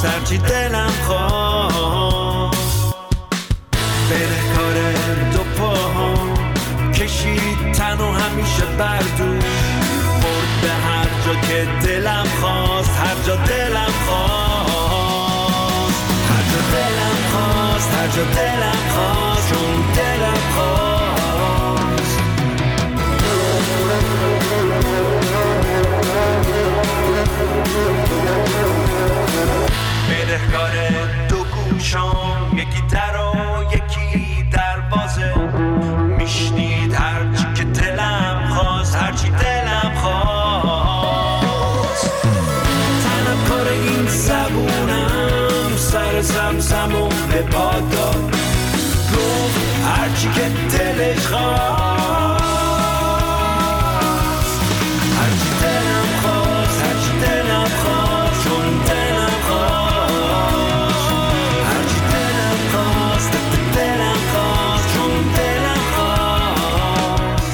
هرچی دلم خواست. بدهکار دو پاهم کشید تن و همیشه بردوش، برد به هر جا که دلم خواست، هر جا دلم خواست، هر جا دلم خواست، هر جا دلم خواست، چون دلم خواست. بدهکار دو گوشام، یکی در و یکی دروازه، میشنید هرچی که دلم خواست، هرچی دلم خواست. طلبکار این زبونم سر زمزمو به باد داد، گفت هرچی که دلش خواست، هرچی دلم خواست، هرچی دلم خواست، چون دلم خواست، هرچی دلم خواست، دلم خواست، چون دلم خواست.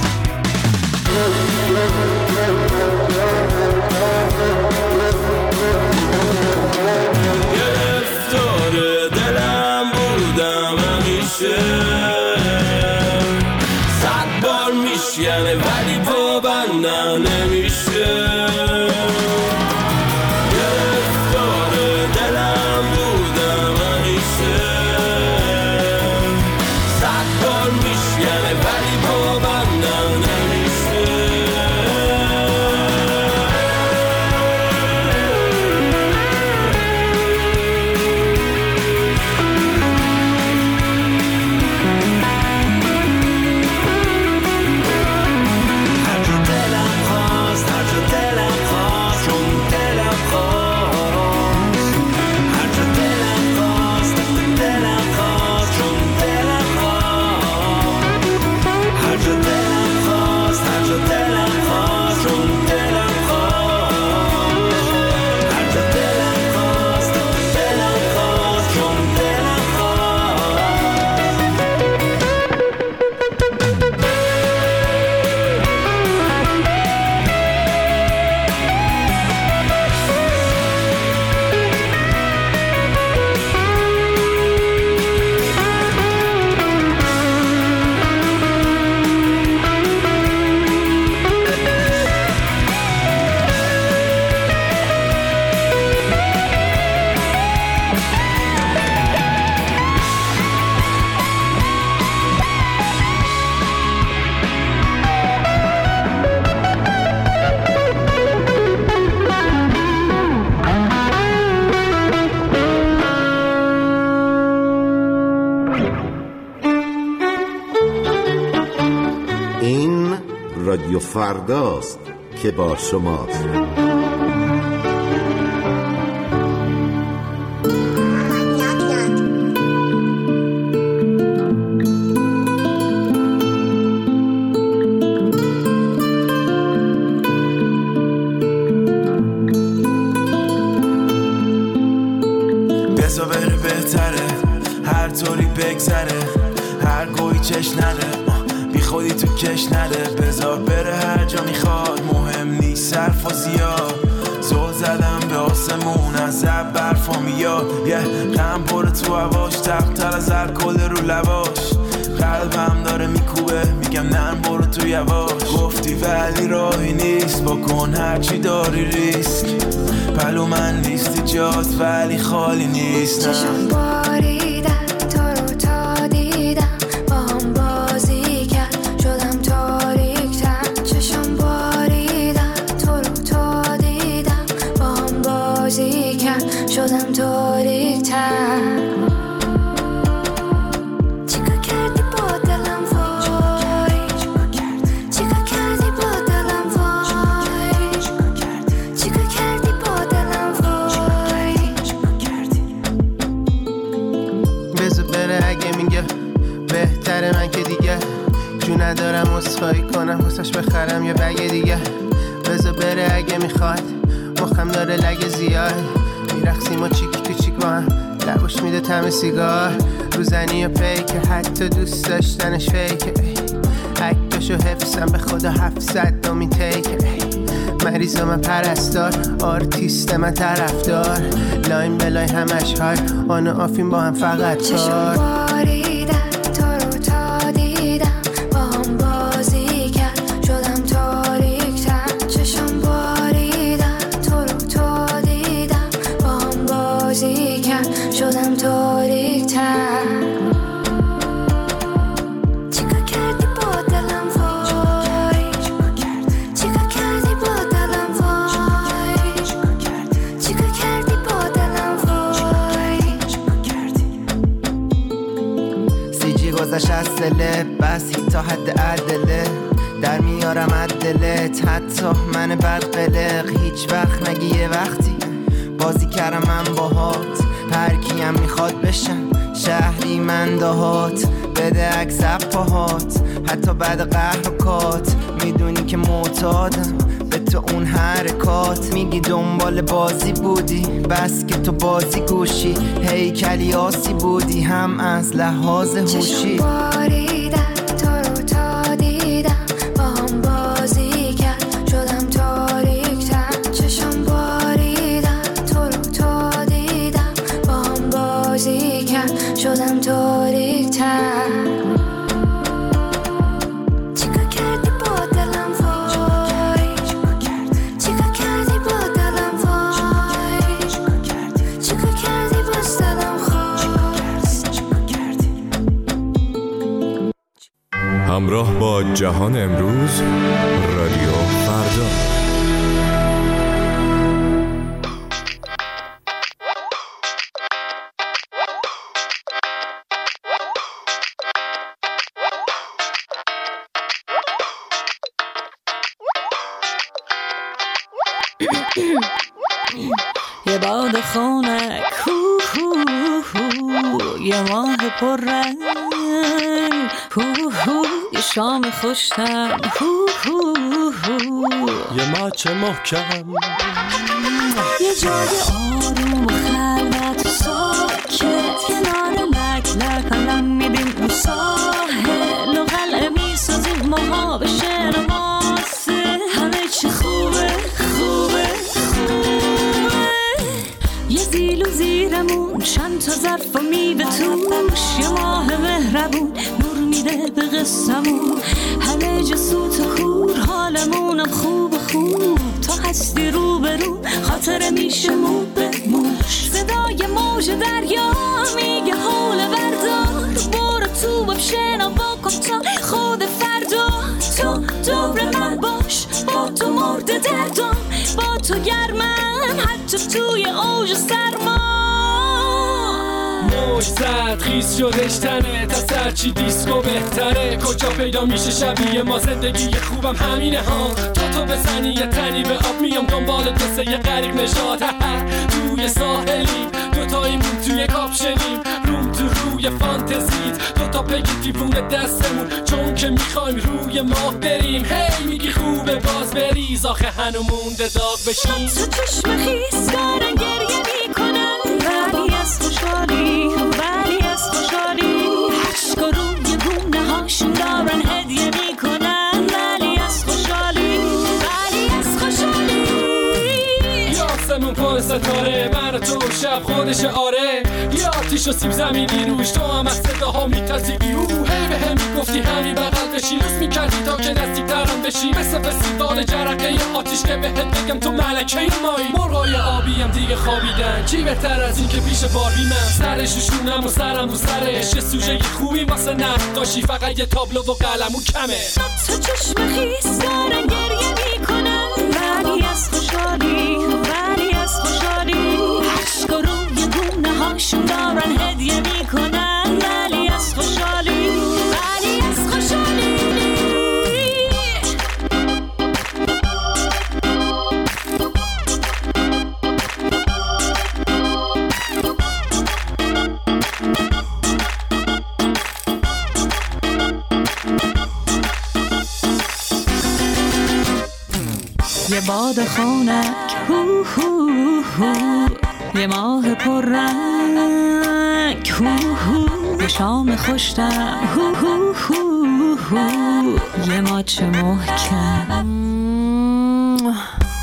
گرفتار دلم بودم همیشه، 100 بار میشکنه ولی پابندم نمیشه. گرفتار دلم بودم همیشه، 100 بار میشکنه ولی پابندم نمیشه. رادیو فرداست که با شماست. بزا بره بهتره، هر طوری بگذره، هر گویی چش نده، بی خودی تو کش نده. بذار بره هر جا میخواد، مهم نیست حرف و زیاد. زل زدم به آسمون از اب برفا میاد، غم پره تو هواش، تقتر از الکل رو لباش. قلبم داره میکوبه، میگم نه برو تو یواش. گفتی ولی راهی نیست، بکن هرچی داری ریسک. پلو من نیستی جات ولی خالی نیست. چشم باریدن تو رو تا دیدم، با هم بازی کرد شدم تاریک‌تر. چشم باریدن تو رو تا دیدم، با هم بازی کرد شدم تاریک‌تر. ندارم اسخایی کنم واسش بخرم یه بگه دیگه. بذار بره اگه میخواد، مخم داره لگه زیاد. میرقصیم و چیک تو چیک با هم، لباش میده طعم سیگار. روزنی و پیکه، حتی دوست داشتنش فیکه. عکسشو حفظم به خدا 700 دومین تیکه. مریض من پرستار، آرتیست من طرفدار، لاین بلای همش های آن و آفین با هم فقط کار. باریدن تو رو تا دیدم با هم بازی کرد شدم تاریک تر. چشم باریدن تو رو تا دیدم با هم بازی کرد شدم تاریک تر. گذشت از دله بس تا حد عدله در میارم عدلت حتی من بد قلق. هیچ وقت نگی یه وقتی بازی کردم من باهات، هر کیم میخواد بشم شهری من دهات. بده عکس پاهات حتی بعد قهر و کات، میدونی که معتادم به تو اون حرکات. میگی دنبال بازی بودی بس که تو بازی گوشی، هیکلی آسی بودی هم از لحاظ هوشی. باریدن تو رو تا دیدم با هم بازی کرد شدم تاریک تر. چشم باریدن تو رو تا دیدم با هم بازی کرد شدم تاریک تر. همراه با جهان امروز رادیو فردا. یه باد خنک یه ماه پررنگ یه شام خوشتم یه ماچ محکم یه جای آروم و خلوت و ساکت کنار لک لک الان میدیم اون ساحل و قلعه میسازیم ماها به شعر ماسه. همه چی خوبه خوبه خوبه. یه زیل و زیرمون چند تا ظرف و میده توش، یه ماه مهربون نور میده به قصمون. همه جا سوت و کور حالمونم خوب خوب، تا هستی رو به رو خاطر میشه مو به موش. صدای موج دریا میگه حول بردار، برو تو باب شنا بکن تا خود فردا. تو دور من باش با تو مرد دردم، با تو گرمم حتی توی اوج سرما. موج زد خیز شدش تنه تا سرچی دیسکو بهتره. کجا پیدا میشه شبیه ما زندگی خوبم همینه ها. تو بزنی یه تنی به آب میام دنبال قصه یه غریب نژاد. توی ساحلی دوتاییمون توی کاپشنیم، روم تو روی فانتزیت دوتا پگی دیوونه دستمون، چون که میخوایم روی ماه بریم. هی میگی خوبه باز بریز آخه هنو مونده داغ بشیم. تو چشم خیس دارن گریه میکنن ولی از خوشحالی، ولی از خوشحالی. عشق روی گونه هاشون دارن هدیه میکنن ولی از خوشحالی، ولی از خوشحالی. یاسمون پر ستاره من تو شب خودش آره، یه آتیش و سیب زمینی روش تو هم از صداها میترسیدی. هی به هم میگفتی همین بغل بشی، روز میکردی تا که نزدیک ترم بشی. مثل فستیوال جرقه یه آتیش که بهت بگم تو ملکه مایی. مرغای آبی هم دیگه خوابیدن، چی بهتر از این که پیش باربی من سرش روشونم و سرم رو سرش. یه سوژه خوبی واسه نقاشی فقط یه تابلو و قلمو کمه. تو چشم خیس دارن گریه میکنن ولی از خوشحالی، ولی از خوشحالی. عشق روی گونه هاشون دارن هدیه میکنن ولی از خوشحالی، ولی از خوشحالی. یه باد خنک یه ماه پررنگ یه شام خوشتم یه ماچ محکم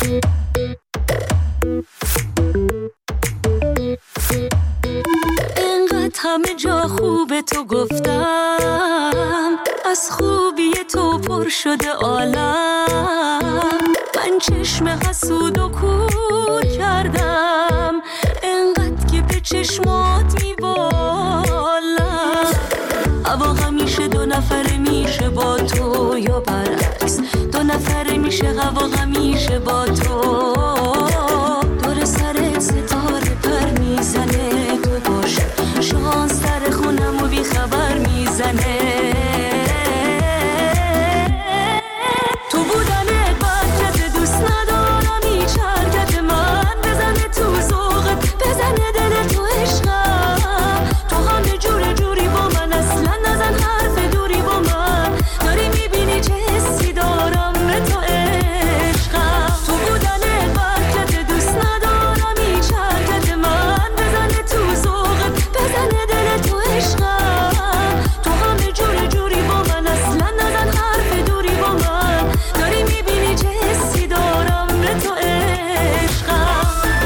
همه جا خوبه تو گفتم، از خوبی تو پر شده عالم. من چشم حسود و کور کردم، انقدر که به چشمات میبالم. هوا همیشه دو نفره میشه با تو یا برعکس، دو نفره میشه هوا همیشه با تو. دور سرت ستاره پر میزنه، تو باشه شانس در خونم و بی خبر میزنه. تو بودن برکت دوست ندارم، هیچ حرکت من بزنه تو ذوقت، بزنه دل تو عشقم. تو همه جور جوری با من، اصلا نزن حرف دوری با من. داری میبینی چه حسی دارم به تو عشقم. تو بودن برکت دوست ندارم، هیچ حرکت من بزنه تو ذوقت، بزنه دل تو عشقم. تو همه جور جوری با من، اصلا نزن حرف دوری با من. داری میبینی چه حسی دارم به تو عشقم.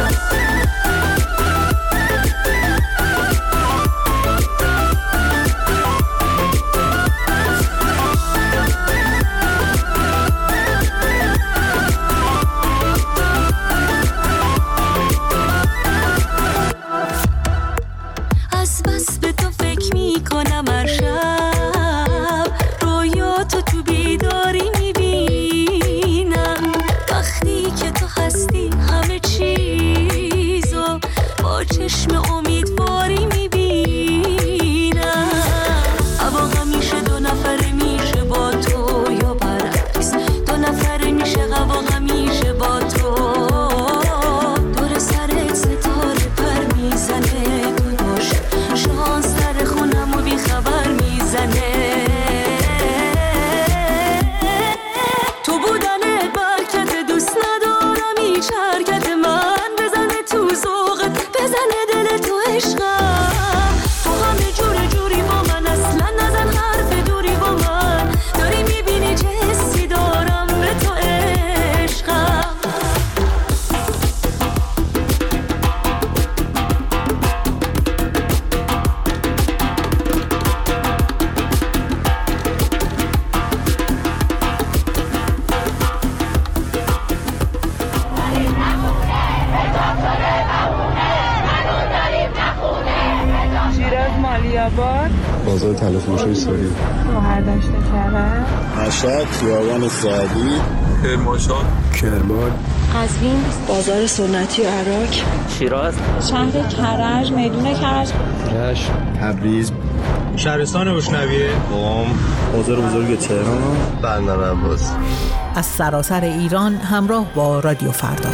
از بس به تو فکر میکنم هر شب، رویاتو تو بیداری میبینم. وقتی که تو هستی همه چیزو با چشم امیدواری میبینم. هوا همیشه دو نفره میشه با تو یا برعکس، دو نفره میشه هوا همیشه با تو. دور سرت ستاره پر میزنه، تو باشه شانس در خونم و بی خبر میزنه. تو بودن برکت دوست ندارم، هیچ حرکت من بزنه تو ذوقت، بزنه دل تو عشقم. تو همه جور جوری با من، اصلا نزن حرف دوری با من. داری میبینی چه حسی دارم به تو عشقم. شیراز مالیاباد، بازار تلفروشی سوری، مهردشت کرد، مشهد خیابان سعدی، کرمانشاه، کرمان، قزوین، بازار سنتی و عراق، شیراز، شهر کرج، میدون کرج، رشت، تبریز، شهرستان بوشنویه، قم، بازار بزرگ تهران، بندر عباس. از سراسر ایران همراه با رادیو فردا.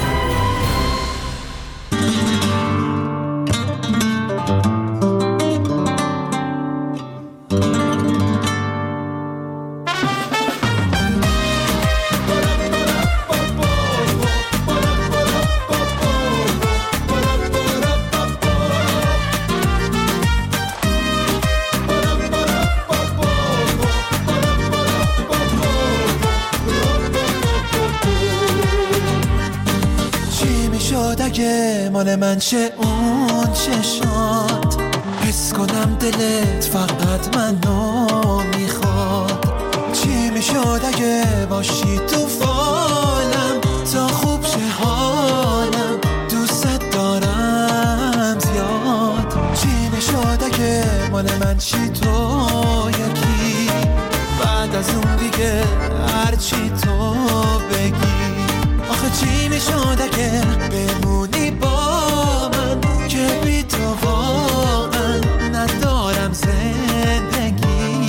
مال من چه اون چشات، حس کنم دلت فقط منو میخواد. چی میشد اگه باشی تو فالم، تا خوب شه حالم، دوست دارم زیاد. چی میشد اگه مال من چی تو یکی، بعد از اون دیگه هرچی تو بگی. آخه چی میشد اگه بمونی با من، که بی تو واقعا ندارم زندگی.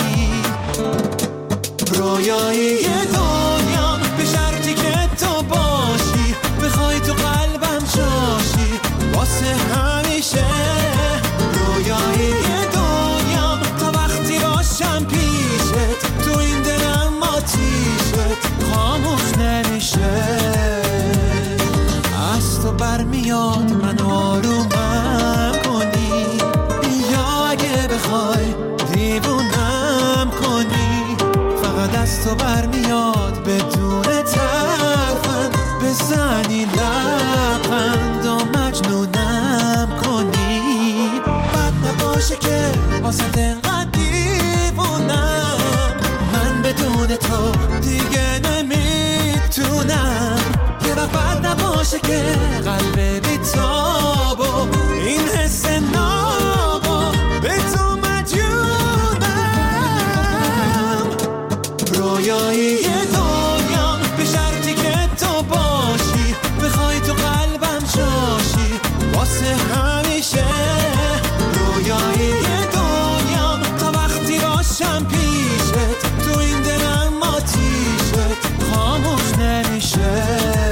رویایی دنیام به شرطی که تو باشی، بخوای تو قلبم جاشی واسه همیشه. رویایی دنیام تا وقتی باشم پیشت، تو این دلم آتیشت خاموش نمیشه. از تو برمیاد من آرومم کنی، یا اگه بخوای دیوونم کنی. فقط از تو برمیاد بدون ترفند بزنی بزنی لبخند و مجنونم کنی، بد نباشه که واسه دلقدر دیوونم، من بدون تو دیگه نمیتونم، یه وقت بد نباشه که قلب بیتابو این حس نابو به تو مجنونم، رویایی دنیا به شرطی که تو باشی، بخوای تو قلبم جاشی واسه همیشه، رویایی دنیا تا وقتی باشم پیشت، تو این دلم آتیشت خاموش نمیشه.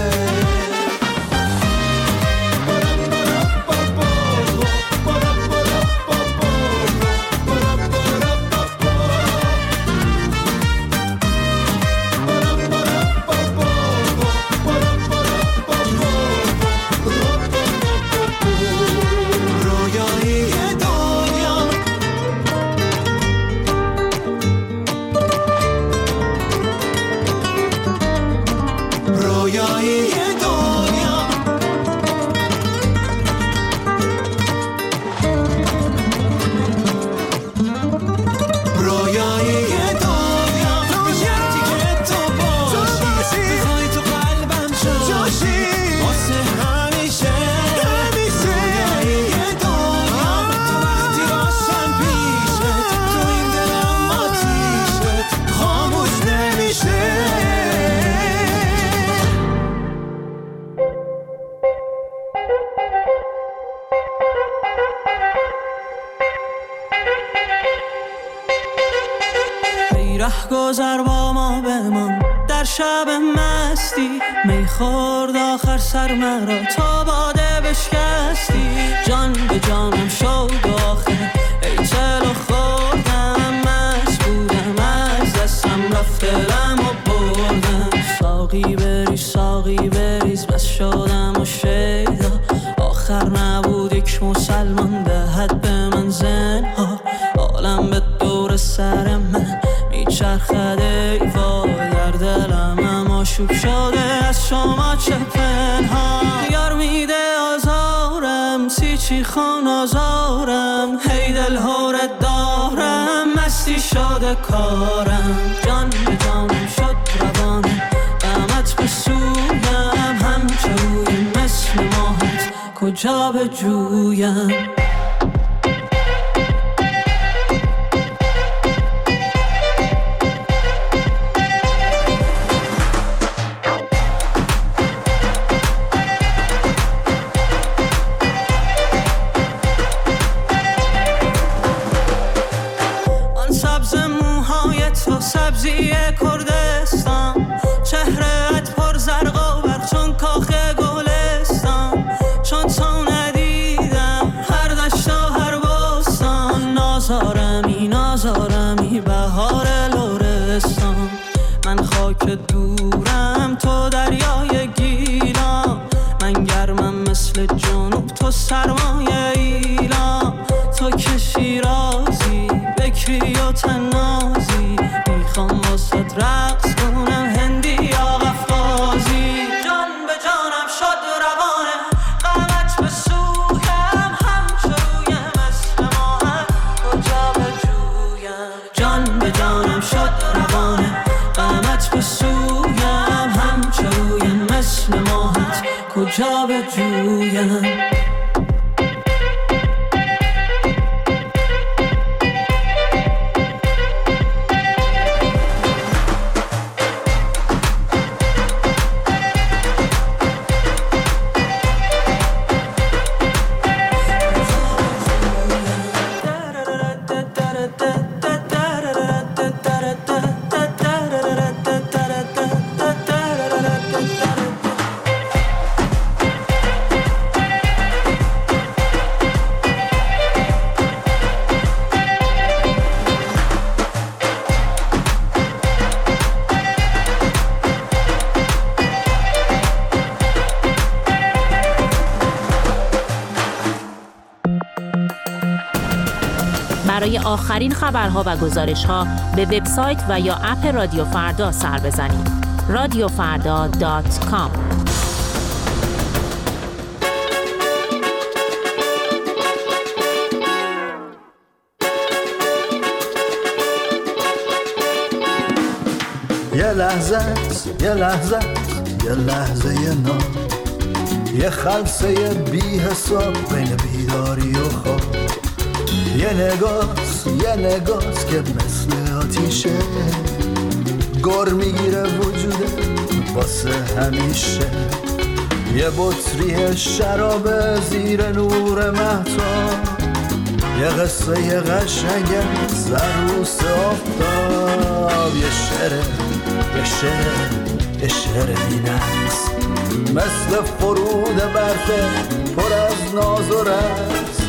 رهگذر با ما بمان در شب مستی، می خورد آخر سر مرا تا باده بشکستی، جان به جانم شد آخر ای چلو خوردم، مست بودم از دستم رفت دلم و بردم، ساقی بریز ساقی بریز بس شدم و شیدا، آخر نبود یک مسلمان دهد به من زنها، عالم به دور سر من میچرخد ای وای، در دلم اما شوب شده از شما چه پنهان، یار میده آزارم سیچی خان آزارم، هی دل هورت دارم مستی شده کارم، جان به جانم شد روانم غمت به سویم، همچه روی مثل ماهت کجا به جویم. سبزی کردستان، چهرهت پر زرق و برق چون کاخ گلستان، چون تو ندیدم هر دشت و هر بستان، نازارمی بهار لرستان، من خاک دورم تو دریای گیلان، من گرمم مثل جنوب تو سرمایه ایلان، تو که شیرازی بکری و تنازی، میخوام واسه رقص کنم هندی یا قفقازی، جان به جانم شد روانه غمت به سویم، همچه روی مثل ماهت کجا به جویم، جان به جانم شد روانه غمت به سویم، همچه روی مثل ماهت کجا به جویم. برای آخرین خبرها و گزارش‌ها به وبسایت و یا اپ رادیو فردا سر بزنید. radiofrda.com لحظه یه لحظه یه لحظه نام، یه خلصه بی حساب بین بیداری و خواب، یه نگاست که مثل آتیشه گر میگیره وجوده واسه همیشه، یه بطری شراب زیر نور مهتاب، یه قصه قشنگ سروس آفتاب، یه شعر بی‌نقص مثل فرود برفه پر از ناز و رقص،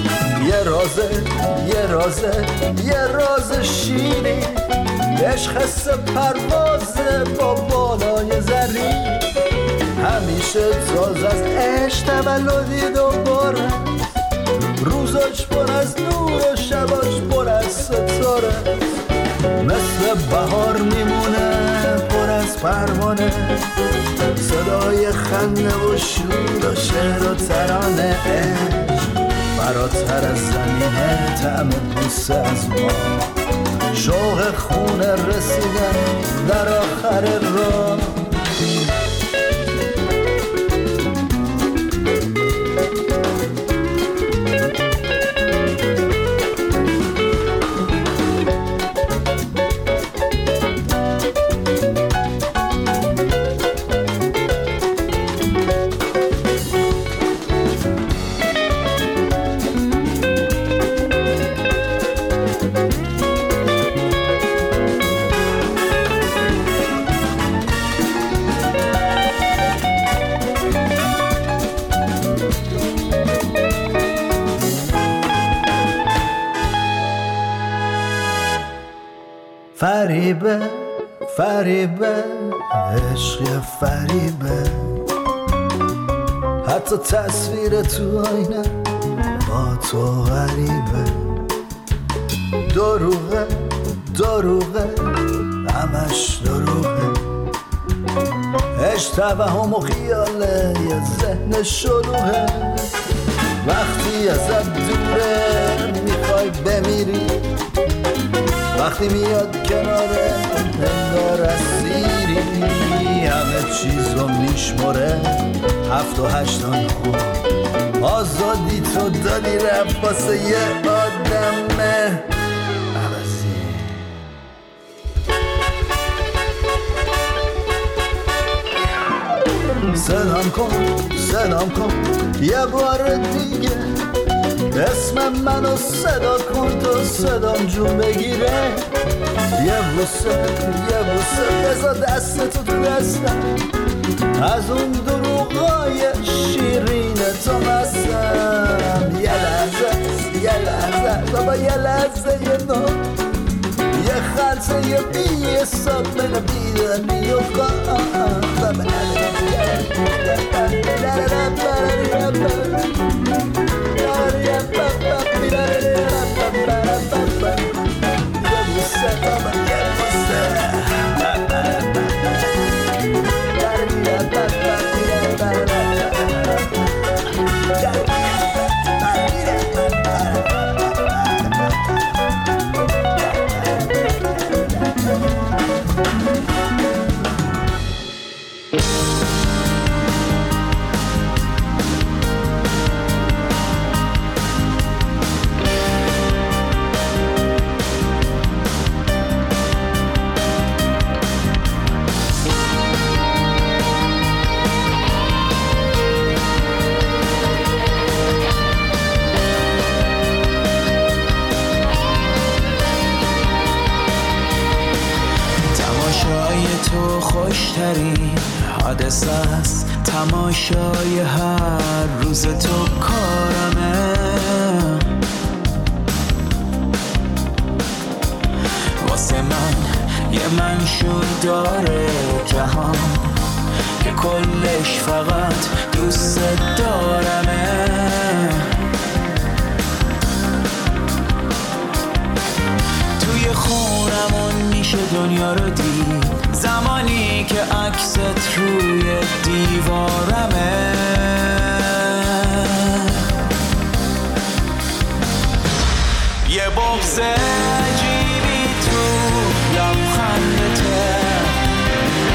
یه راز شیرین، عشق حس پروازه با بالای زرین، همیشه تازه از عشق تولدی دوباره، روزاش پر از نور و شباش پر از ستاره، مثل بهار میمونه پر از پروانه، صدای خنده و شور و شعر و ترانه، عشق فراتر از زمینه طعم بوسه از ما، شوق خونه رسیدن در آخر راه. فریبه عشق فریبه، حتی تصویر تو آینه با تو غریبه، دروغه همش دروغه، عشق توهم و خیاله یه ذهن شلوغه، وقتی ازت دوره میخوای بمیری، وقتی میاد کناره انگار اسیری، همه چیزو میشمره 7 و 8 خوب، آزادی تو دادی رفت واسه یه آدم عوضی. صدام کن یه بار دیگه، اسم منو صدا کن تو صدام جون بگیره، یه بوسه بذار دستتو تو دستم، از اون دروغای شیرین تو مستم، یه لحظه بابا یه لحظه یه نام، یه خلصه یه بی حساب من بیدنی و خواب، خوشترین حادثه است، تماشای هر روز تو کارمه، واسه من یه منشور داره جهان که کلش فقط دوست دارمه، توی خونمون میشه دنیا رو دید، زمانی که عکست روی دیوارمه، یه بغض عجیبی تو لبخندته،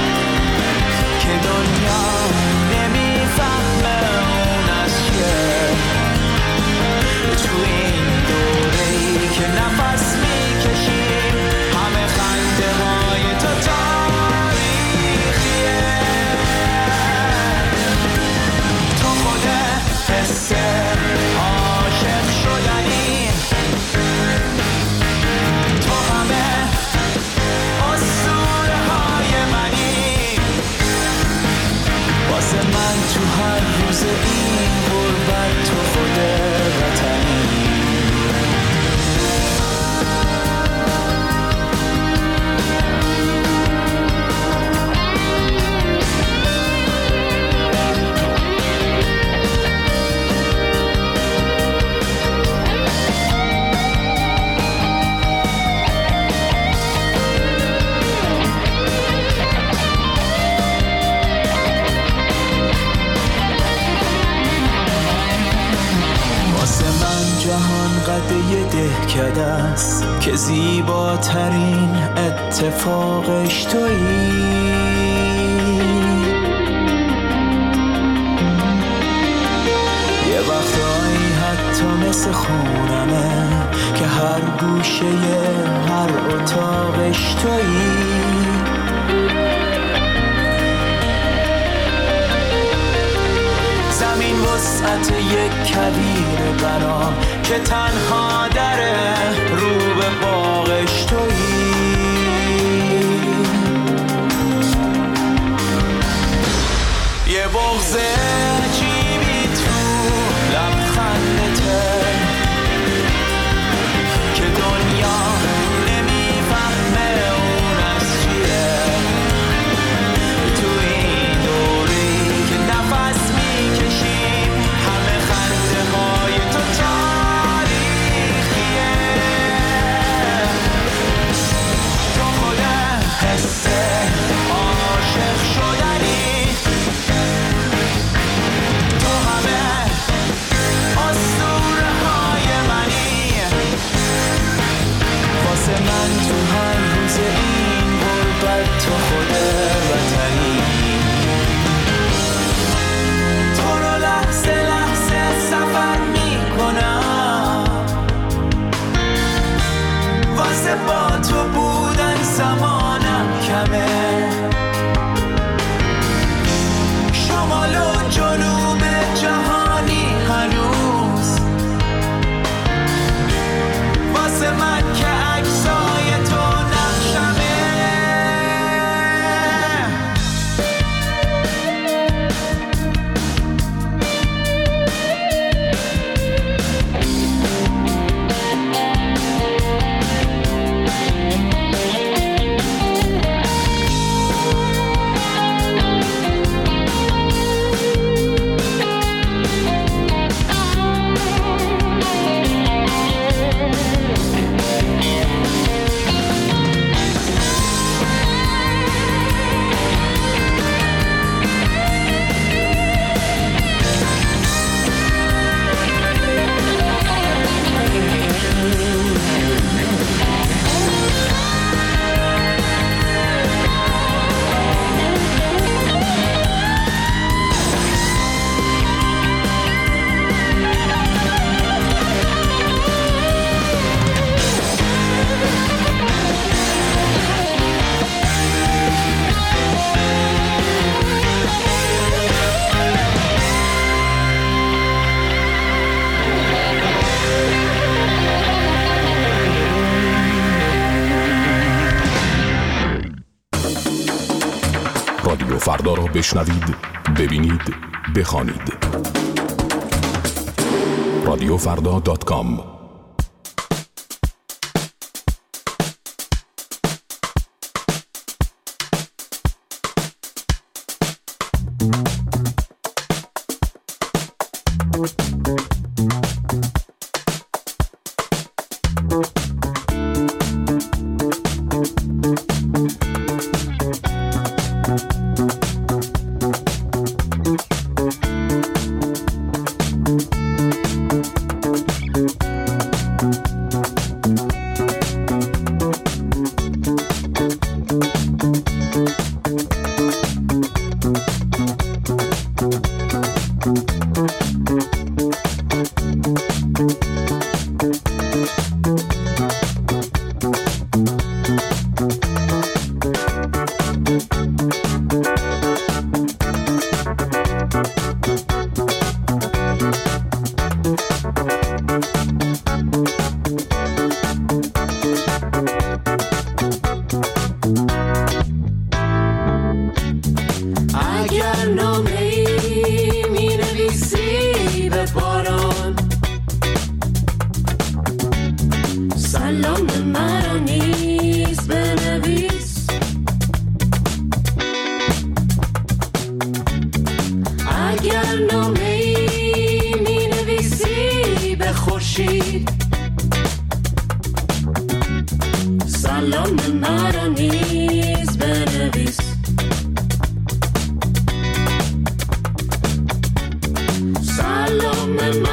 جهان قد یه دهکده است که زیباترین اتفاقش تویی. یه وقتایی حتی مثل خونمه که هر گوشه هر اتاقش تویی. زمین وسعت یک کویر برام که تنها دره رو به باغش تویی. یه بغض عجیبی تو لبخندته که دنیا نمیفهمه اون از چیه. تو این دوری که نفس میکشیم همه خنده های تو تاریخیه. تو خود حس عاشق شدنی، تو همه اسطوره های منی. واسه من تو هر روز این غربت تو خود وطنی. تو رو لحظه لحظه سفر میکنم، واسه با تو بودن زمانم کمه. شمال و جنوب جهانی هنوز واسه من که عکسای تو نقشمه. رادیو فردا را بشنوید، ببینید، بخوانید. radiofrda.com. سلام مرا نیز بنویس. سلام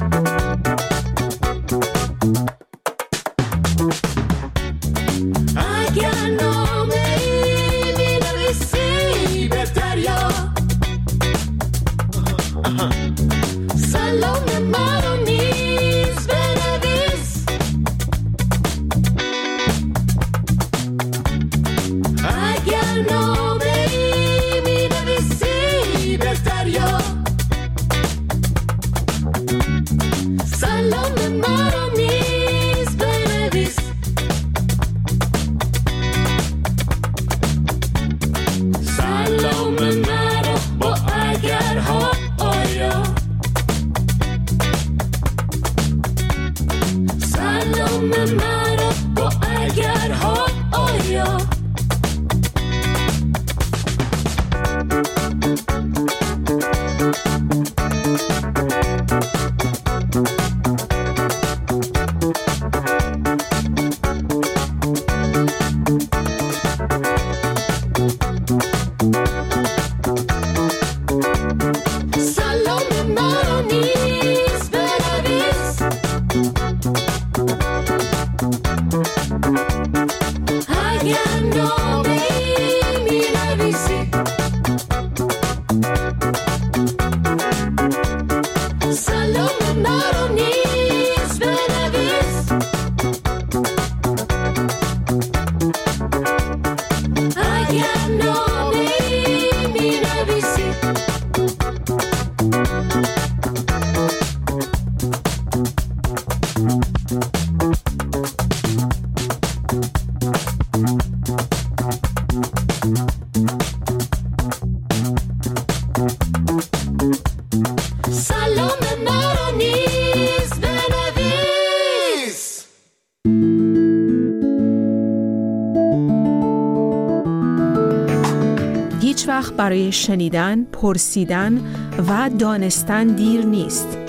هیچ وقت برای شنیدن، پرسیدن و دانستن دیر نیست.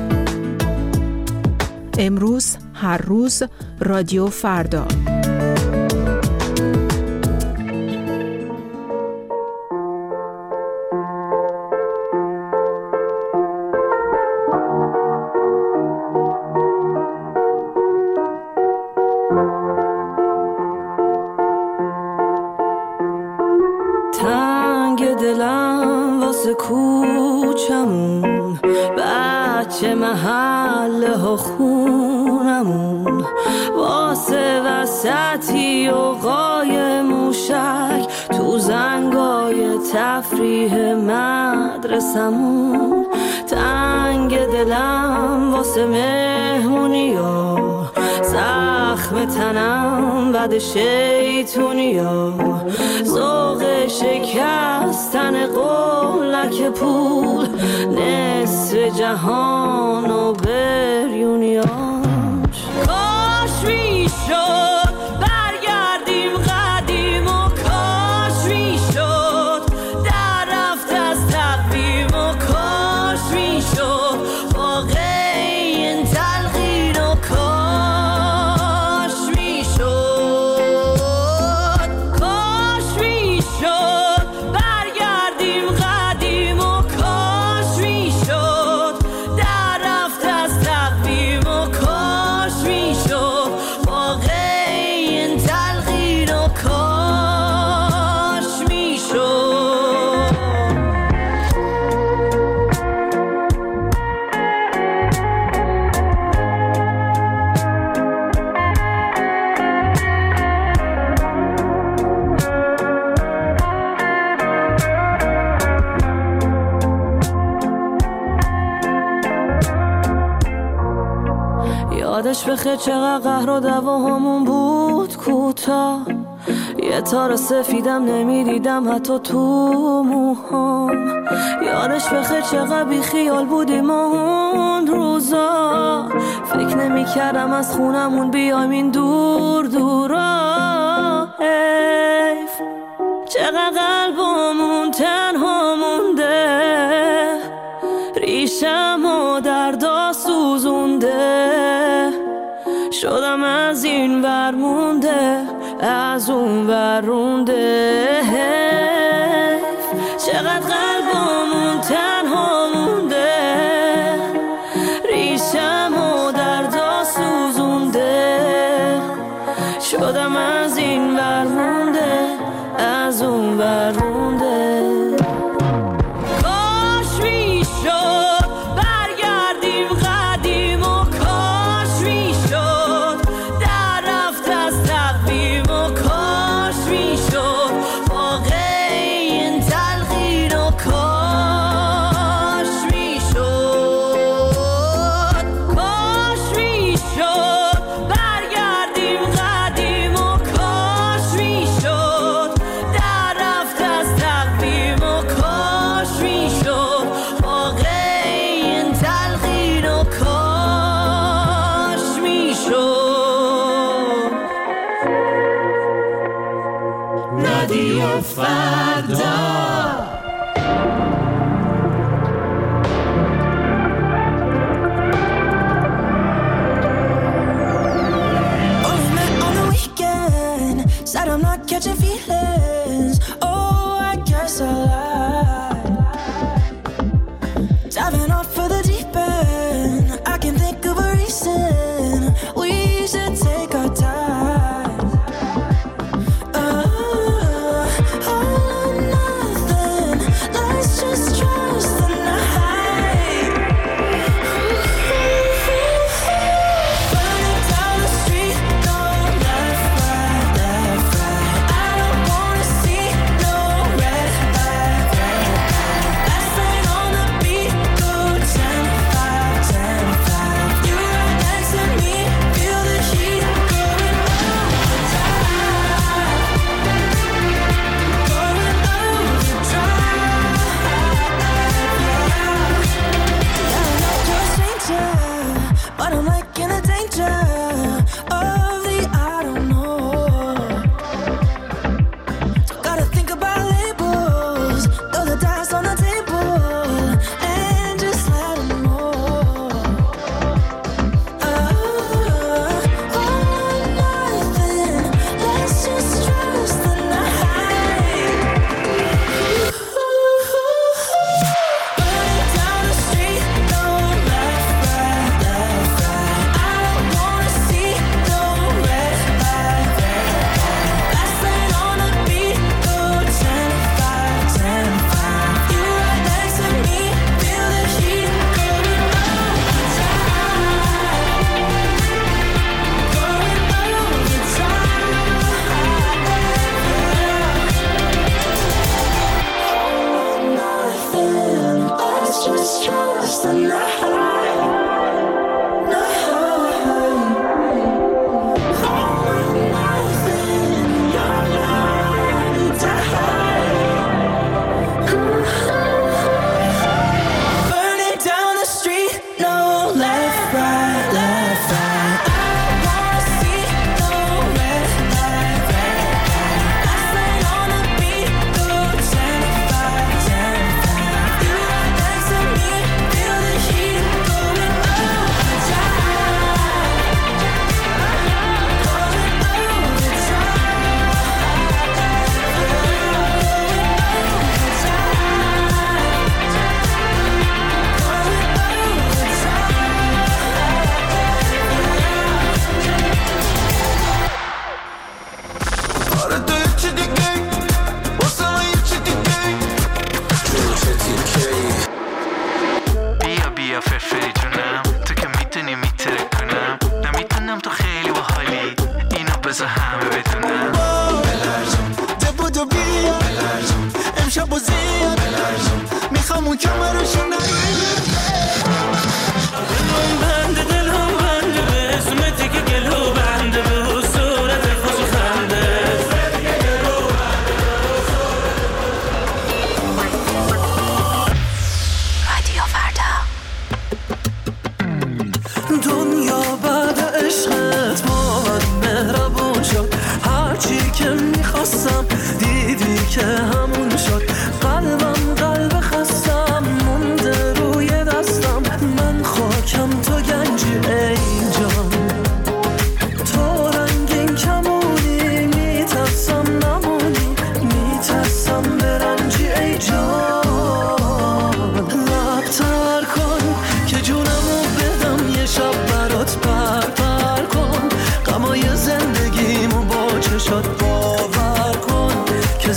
امروز، هر روز، رادیو فردا. کوچمون بچه محله ها خونمون واسه وسطی و قای موشک تو زنگای تفریح مدرسمون تنگ دلم واسه مهمونیا زخم تنم بد شیطونیا ذوق شکستن قولک پول نصف جهان و بریونیاش کاش میشد برگردیم قدیم و کاش میشد در رفت از تقویم و کاش میشد واقعی این تلقین و کاش میشد برگردیم قدیم و کاش میشد در رفت از تقویم و کاش میشد واقعی این تلقین و کاش میشد یادش بخیر چقدر قهر و دعواهامون بود کوتاه یه تار سفیدم نمیدیدم حتی تو موهام یادش بخیر چقدر بی خیال بودیم اون روزا فکر نمی کردم از خونمون بیایم این دور دورا حیف چقدر قلبمون تنها مونده ریشم و دردا سوزونده شدم از این ور مونده از اون ور رونده چقدر قلبمون تنها مونده ریشم شدم از این ور مونده از اون ور مونده کاش میشد برگردیم قدیم و کاش میشد در رفت از تقویم و کاش میشد واقع این تلقین و کاش میشد کاش میشد برگردیم قدیم و کاش میشد در رفت از تقویم و کاش میشد واقع این تلقین و کاش میشد رادیو فردا said I'm not catching feelings. Oh, I guess I lied. Diving off for the deep end. I can think of a reason we should take our time. All or nothing. Let's just trust the night. Burning down the street, no left, right, left, right. I don't wanna see no red light, red light. Last train on the beat, go 10-5, 10-5. You right next to me, feel the heat going overdrive. Going overdrive. Yeah, I'm not your stranger, but I'm like in a danger of the I don't know. Don't gotta think about labels. Throw the dice on the table and just let 'em know. All or nothing. Let's just trust the night. Burning down the street, no left, right, left, right. I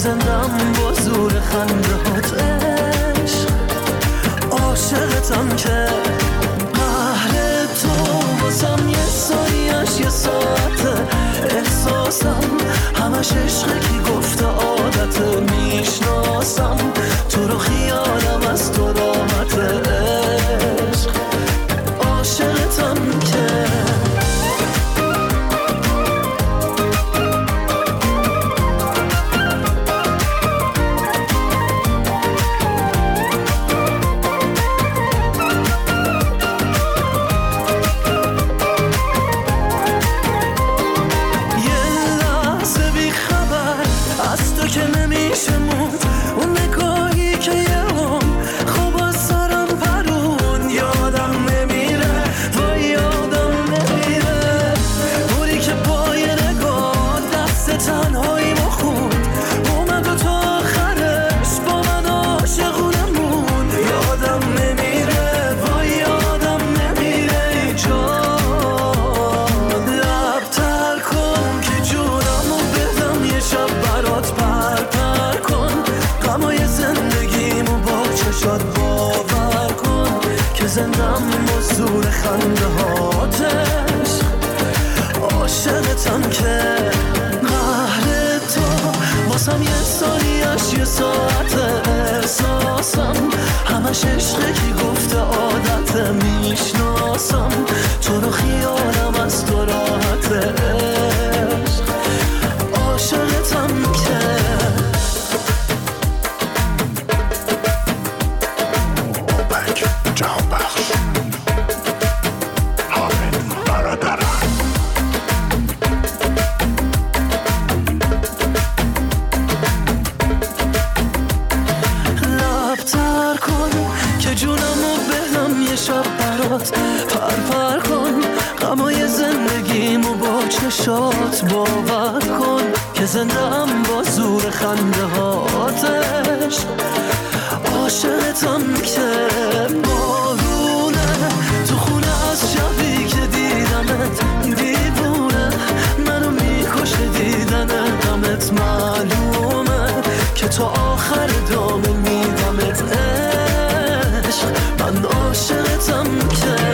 زندم با زور خندهات عشق عاشقتم که قهر تو واسم یه سایش یه ساعته احساسم همش عشقه کی گفته عادته میشناسم تو رو خیالم از تو راحته عشق عاشقتم که زندم با زور خنده هاتش عاشقتم که قهر تو واسم یه سایش یه ساعت احساسم همش عشقه کی گفته عادت میشناسم تو رو خیالم از تو راحت عشق عاشقتم که چشات باور کن که زندم با زور خنده هاتش عاشقتم که بارونه تو خونه از شبی که دیدمت دیوونه منو میکشه دیدن غمت معلومه که تو آخر دامه میدمت عشق من عاشقتم که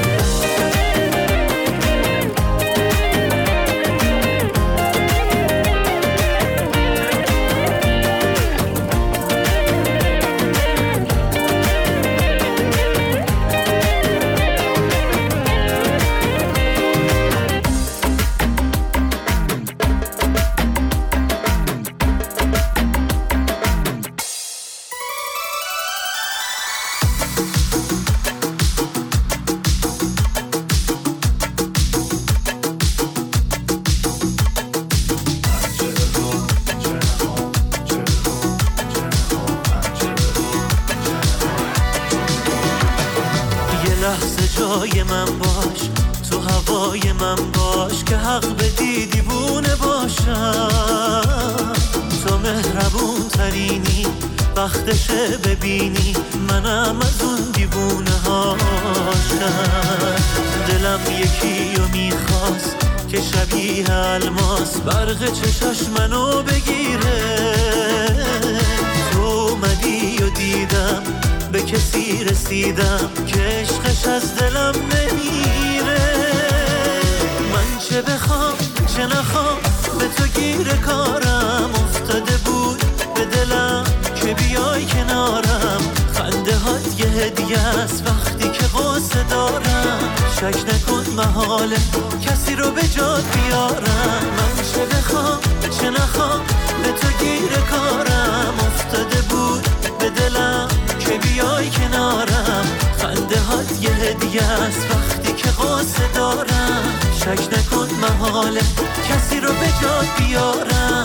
جای من باش تو هوای من باش که حق بدی دیوونه باشم تو مهربون ترینی وقتشه ببینی منم از اون دیوونه هاشم دلم یکی رو میخواست که شبیه الماس برق چشاش منو بگیره تو اومدی و دیدم به کسی رسیدم که عشقش از دلم نمیره من چه بخوام چه نخوام به تو گیر کارم افتاده بود به دلم که بیای کنارم خنده هات یه هدیه است وقتی که قصه دارم شک نکن محاله کسی رو به جات بیارم من چه بخوام چه نخوام به تو گیر کارم افتاده بود به دلم که بیای کنارم خنده هات یه هدیه است وقتی که قصه دارم شک نکن محاله کسی رو به جات بیارم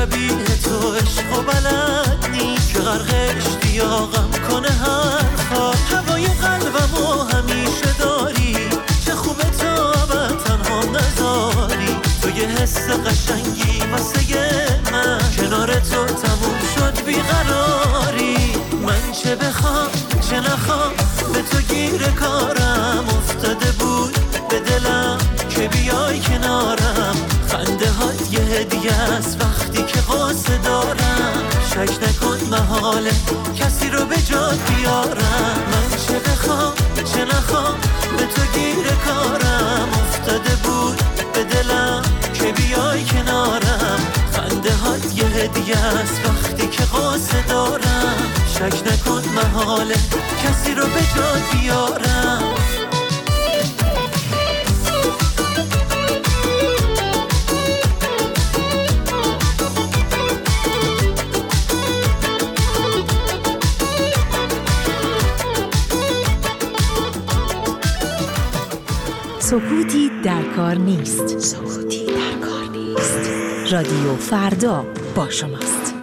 شبیه تو عشق و بلد نیست که غرق اشتیاقم کنه حرفا. هوای قلبمو همیشه داری، چه خوبه تا ابد تنها نذاری. تو یه حس قشنگی واسه من، کنار تو تموم شد بیقراری. من چه بخوام چه نخوام به تو گیر کارم افتاده بود به دلم که بیای کنارم. خنده هات یه هدیه است وقتی که قصه دارم. شک نکن محاله کسی رو به جات بیارم. من چه بخوام چه نخوام به تو گیر کارم افتاده بود به دلم که بیای کنارم. خنده هات یه هدیه است وقتی که قصه دارم. شک نکن محاله کسی رو به جات بیارم. سکوتی در کار نیست. سکوتی در کار نیست. رادیو فردا با شماست.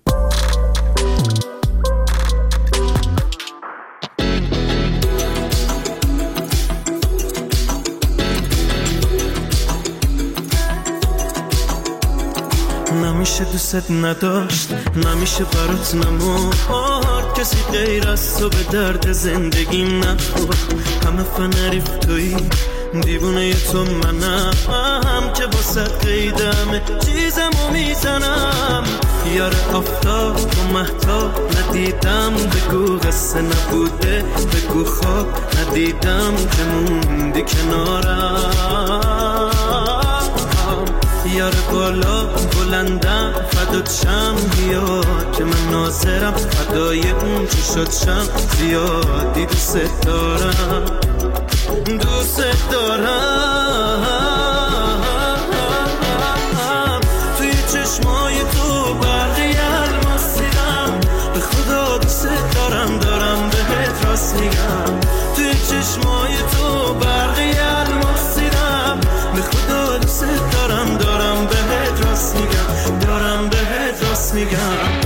نمیشه دوست نداشت، نمیشه برات نمورد. کسی غیر از تو به درد زندگیم نخورد. همه فنریف تویی، دیوونه تو منم که واسه قیدمه چیزمو میزنم. یار آفتاب و مهتاب ندیدم، بگو قصه نبوده، بگو خواب ندیدم که موندی کنارم. یار بالا بلندم فدات شم بیا که من ناظرم، فدای اون چی شد شم زیادی دوست دارم دوست دارم. توی چشمای تو برقی الماس دیدم، به خدا دوست دارم دارم بهت راست میگم. توی چشمای تو برقی الماس دیدم، به خدا دوست دارم دارم بهت راست میگم دارم بهت راست میگم.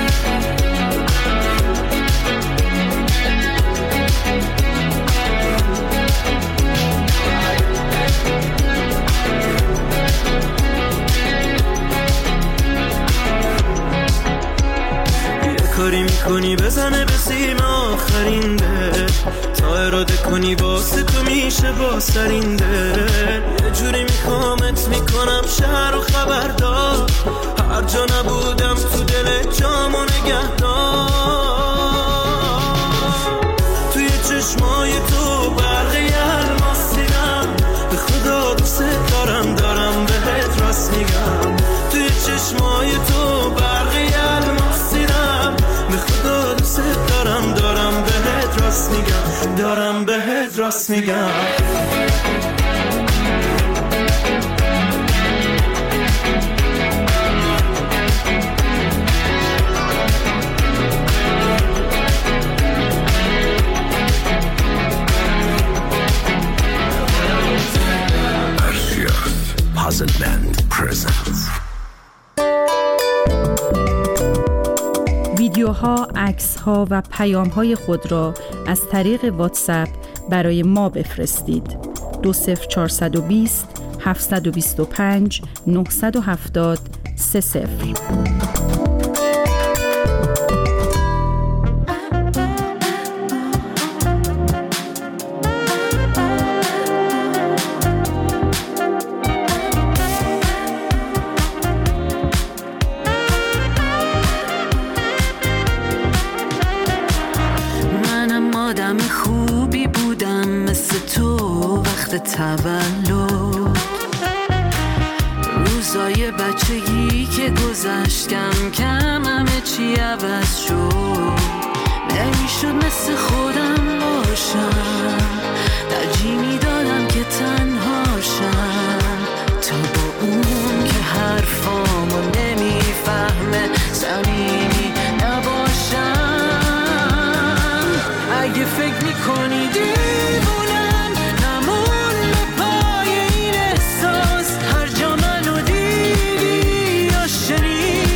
کاری میکنی بزنه به سیم آخرین ده، تا اراده کنی واسه تو میشه با سرینده. یه جوری میخوامت میکنم شهر و خبردار، هر جا نبودم تو دل جامو نگهدار. توی چشمای تو برقی الماس دیدم، به خدا دوست دارم دارم بهت راست میگم. توی چشمای تو برقی الماس دیدم، به خدا دوست دارم دارم بهت راست میگم دارم بهت راست میگم. Puzzle Band presents. ویدیوها، عکس‌ها و پیام‌های خود را از طریق واتساپ برای ما بفرستید. 20420 725 970 30. تولد روزای بچگی که گذشت کم کم همه چی عوض شد. نمیشد مثل خودم باشم، ترجیح میدادم که تنهاشم تا با اون که حرفامو نمیفهمه صمیمی نباشم. اگه فکر میکنی دیوونم نمون به پای این احساس، هر جا منو دیدی یا شنیدی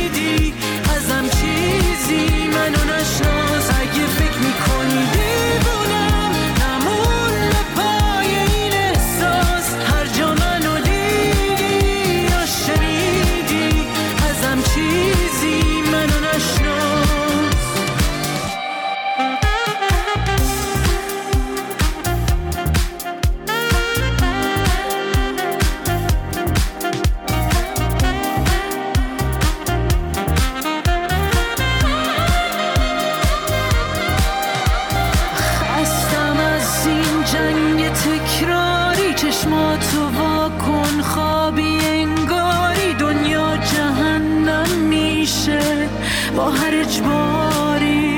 با هر اجباری.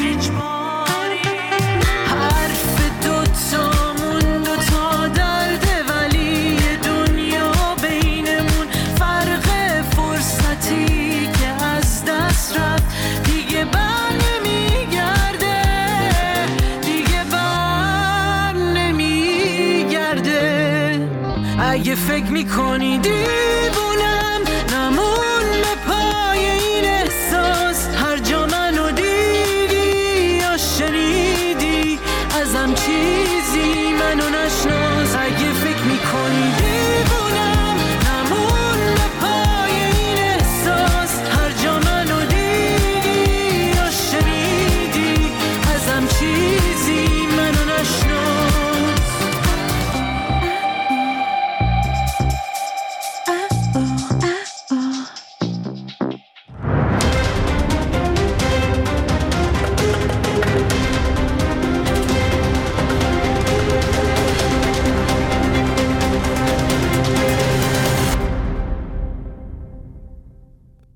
حرف دوتامون دوتا درده ولی دنیا بینمون فرق فرصتی که از دست رفت دیگه بر نمیگرده، دیگه بر نمیگرده. اگه فکر میکنی